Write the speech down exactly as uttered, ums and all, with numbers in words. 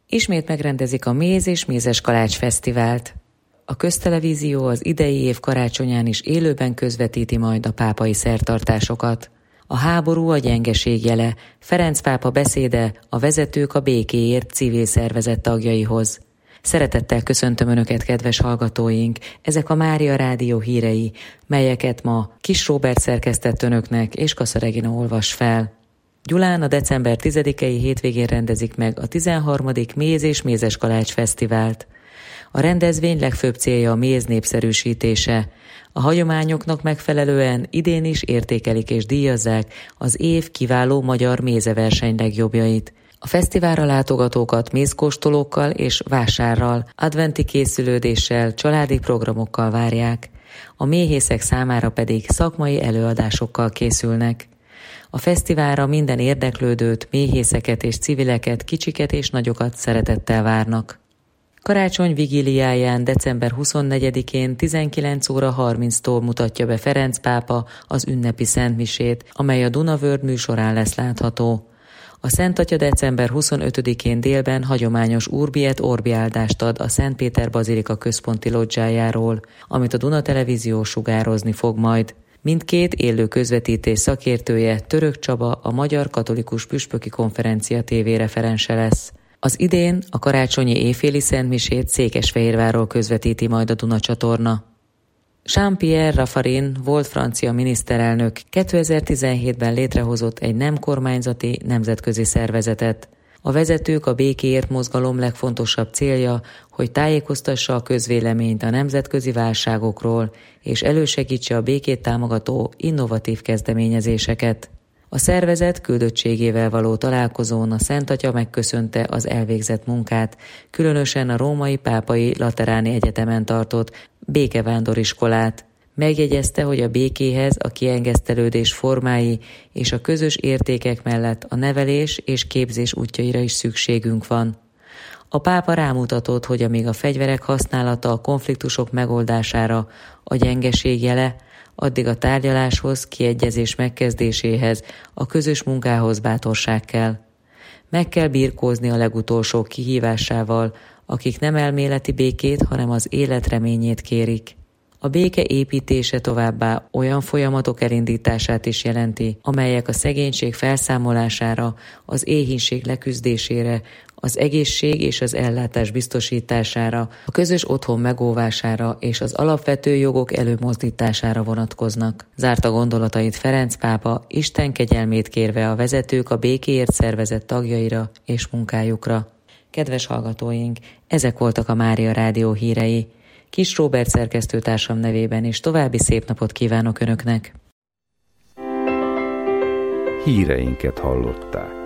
Ismét megrendezik a Méz és Mézes Kalács Fesztivált. A Köztelevízió az idei év karácsonyán is élőben közvetíti majd a pápai szertartásokat. A háború a gyengeség jele, Ferenc pápa beszéde a Vezetők a békéért civil szervezet tagjaihoz. Szeretettel köszöntöm Önöket, kedves hallgatóink! Ezek a Mária Rádió hírei, melyeket ma Kis Róbert szerkesztett Önöknek és Kassa Regina olvas fel. Gyulán a december tizedikei hétvégén rendezik meg a tizenharmadik Méz és Mézes Kalács Fesztivált. A rendezvény legfőbb célja a méz népszerűsítése. A hagyományoknak megfelelően idén is értékelik és díjazzák az év kiváló magyar mézeverseny legjobbjait. A fesztiválra látogatókat mézkóstolókkal és vásárral, adventi készülődéssel, családi programokkal várják. A méhészek számára pedig szakmai előadásokkal készülnek. A fesztiválra minden érdeklődőt, méhészeket és civileket, kicsiket és nagyokat szeretettel várnak. Karácsony vigíliáján december huszonnegyedikén tizenkilenc óra harminctól mutatja be Ferenc pápa az ünnepi szentmisét, amely a Duna-World műsorán lesz látható. A Szent Atya december huszonötödikén délben hagyományos Urbi et Orbi áldást ad a Szent Péter Bazilika központi lodzsájáról, amit a Duna Televízió sugározni fog majd. Mindkét élő közvetítés szakértője Török Csaba, a Magyar Katolikus Püspöki Konferencia té vé referense lesz. Az idén a karácsonyi éjféli szentmisét Székesfehérvárról közvetíti majd a Duna csatorna. Jean-Pierre Raffarin volt francia miniszterelnök kétezer-tizenhétben létrehozott egy nem kormányzati nemzetközi szervezetet. A Vezetők a békéért mozgalom legfontosabb célja, hogy tájékoztassa a közvéleményt a nemzetközi válságokról, és elősegítse a békét támogató innovatív kezdeményezéseket. A szervezet küldöttségével való találkozón a Szent Atya megköszönte az elvégzett munkát, különösen a római pápai Lateráni Egyetemen tartott békevándoriskolát. Megjegyezte, hogy a békéhez a kiengesztelődés formái és a közös értékek mellett a nevelés és képzés útjaira is szükségünk van. A pápa rámutatott, hogy amíg a fegyverek használata a konfliktusok megoldására a gyengeség jele, addig a tárgyaláshoz, kiegyezés megkezdéséhez, a közös munkához bátorság kell. Meg kell birkózni a legutolsó kihívásával, akik nem elméleti békét, hanem az élet reményét kérik. A béke építése továbbá olyan folyamatok elindítását is jelenti, amelyek a szegénység felszámolására, az éhínség leküzdésére, az egészség és az ellátás biztosítására, a közös otthon megóvására és az alapvető jogok előmozdítására vonatkoznak. Zárta gondolatait Ferenc pápa, Isten kegyelmét kérve a Vezetők a békéért szervezet tagjaira és munkájukra. Kedves hallgatóink, ezek voltak a Mária Rádió hírei. Kis Róbert szerkesztőtársam nevében és további szép napot kívánok Önöknek. Híreinket hallották.